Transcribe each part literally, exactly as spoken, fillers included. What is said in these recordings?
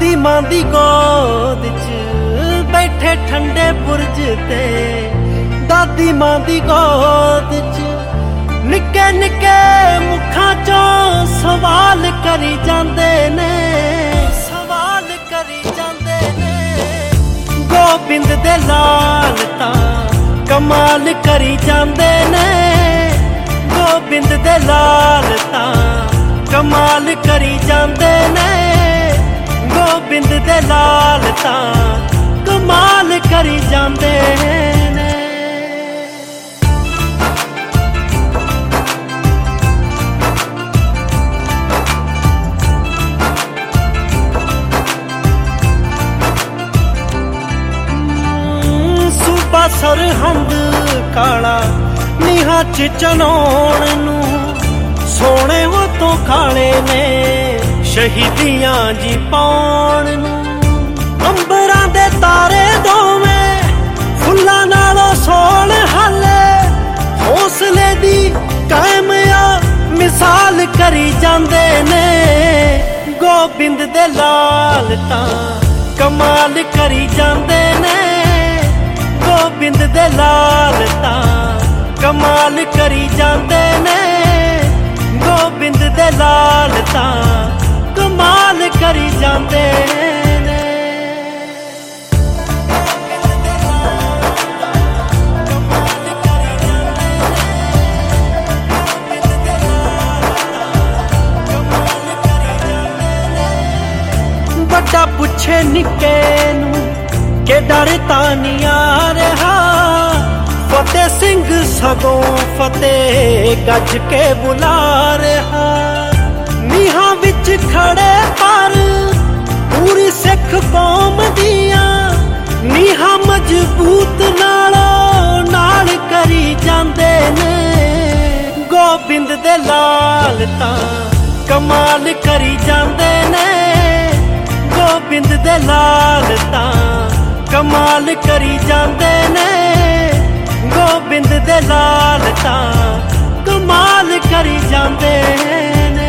ਦਾਦੀ मां दी गोद च बैठे ठंडे बुरज ते, दादी मां दी गोद च निक्के निक्के मुखां चों सवाल करी जांदे ने, सवाल करी जांदे ने। गोबिंद दे लाल तां कमाल करी जांदे ने, गोबिंद दे लाल तां कमाल करी जांदे ने, गोबिंद दे लाल तां कमाल करी जांदे ने। सूबा सरहंद काला नीहां च चनौण नूं, सोने वो तो काले ने शहीदियां जी पाउण नूं। अंबरां दे तारे दोवें फुल्लां नालों सोल हाले, हौसले दी कायम आ मिसाल करी जांदे ने, गोबिंद दे लाल तां कमाल करी जांदे ने, गोबिंद दे लाल तां कमाल करी जांदे ने, गोबिंद दे लाल तां कमाल करी जांदे ने। बड़ा पुछे निक्के नूं के डर तां नहीं आ रहा, फतेह सिंह सगों फतेह गज के बुला रहा। नीहां विच खड़े पर पूरी सिख कौम दियां, नीहां मजबूत नालों नाल करी जांदे ने, गोबिंद दे लाल तां कमाल करी जांदे ने, गोबिंद दे लाल तां कमाल करी जांदे ने, गोबिंद दे लाल तां कमाल करी जांदे ने।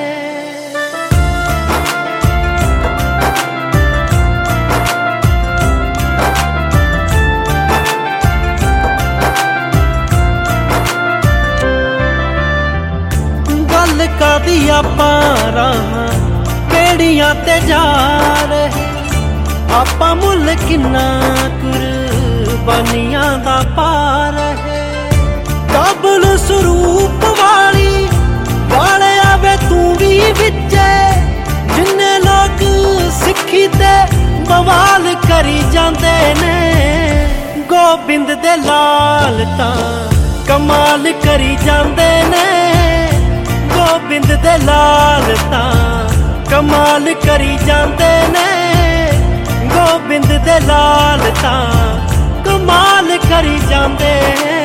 गल कादी आपां राहां केड़ियां ते जा रहे, आपां मुल किन्ना कुर्बानियां दा पा रहे। काबल स्वरूप वाली वाले आवे तू भी विचे, जिन्ने लोग सिक्खी ते बवाल करी जांदे ने, गोबिंद दे लाल तां कमाल करी जांदे ने, गोबिंद दे लाल तां कमाल करी जांदे ने, गोबिंद दे लाल तां कमाल करी जांदे।